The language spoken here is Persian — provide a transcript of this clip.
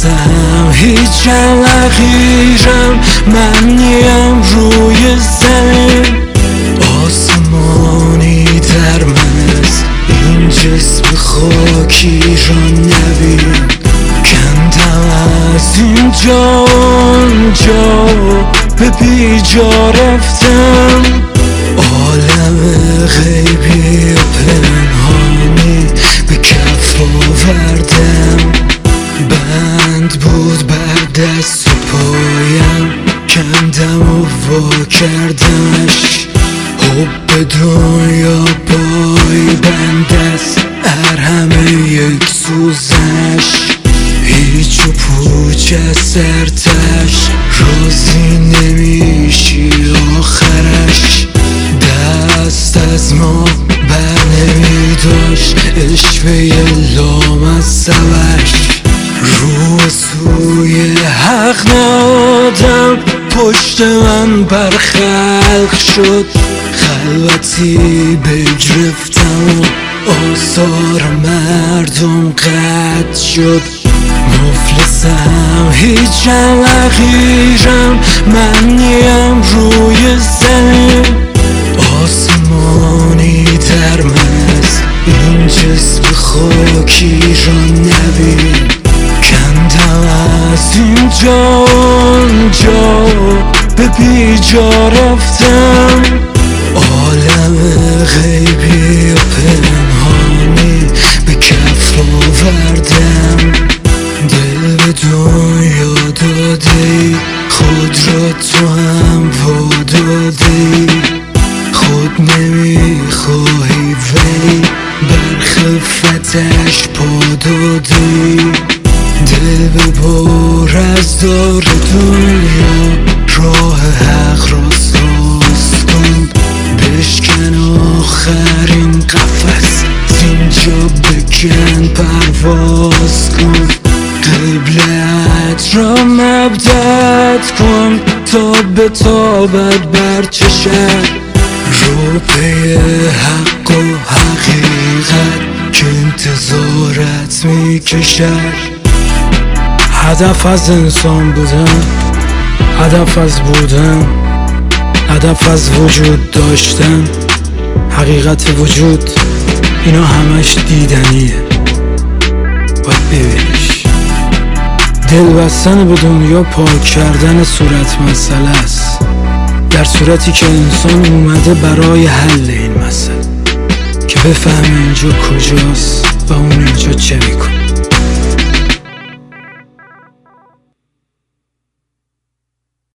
مفلسم، هیچ نخیرم، من نیم روی زمین. آسمانی در من است، این جسم خاکی را نبین. کندم از اینجا اونجا، به بیجا رفتم. عالم غیبی و پنهانی به کف آوردم. بند بود بر دست و پایم، کندم و وا کردمش. حب دنیا پای بند است، همه یک سوزنش. هیچ و پوچ از سرتش، راضی نمیشی آخرش. دست از ما بر نمیداشت، اشوه لامصبش. رو سوی حق نهادم، پشت من بر خلق شد. خلوتی بگرفتم و آثار مردم قطع شد. مفلسم، هیچ نخیرم، من نیم روی زمین. آسمانی در من است، این جسم خاکی را نبین. کندم از اینجا اونجا، به بیجا رفتم. عالم غیبی و پنهانی به کف آوردم. دل به دنیا دادی، خود را تو هم وادادی. خود نمیخواهی ولی بر خفتش پا دادی. دل به بار از دار دنیا، راه حق را ساز کن. بشکن آخرین قفس، اینجا بکن پرواز کن. قبلت را مبدأ کن، تا به تابت بر چشم. رو پی حق و حقیقت که انتظارت میکشد. هدف از انسان بودن، هدف از بودن، هدف از وجود داشتن. حقیقت وجود اینا همش دیدنیه، باید ببینیش. دل بستن به دنیا پاک کردن صورت مسئله است، در صورتی که انسان اومده برای حل این مسئله، که بفهمه اینجا کجاست و اون اینجا چه میکنه.